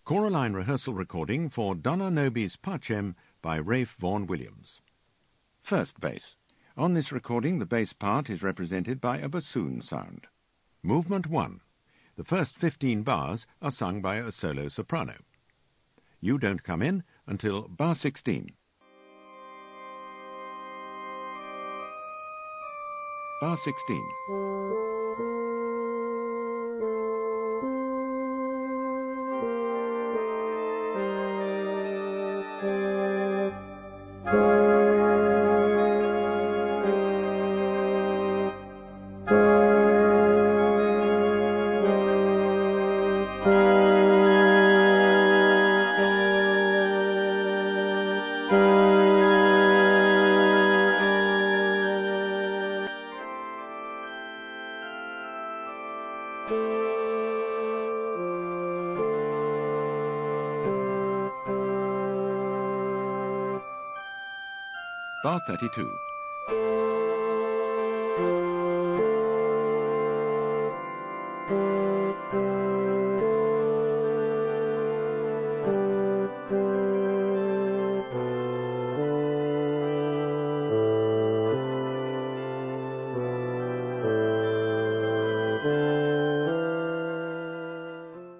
Choraline rehearsal recording for Donna Nobis Pacem by Rafe Vaughan Williams. First bass. On this recording, the bass part is represented by a bassoon sound. Movement 1. The first 15 bars are sung by a solo soprano. You don't come in until bar 16. Bar 16. Bar 32.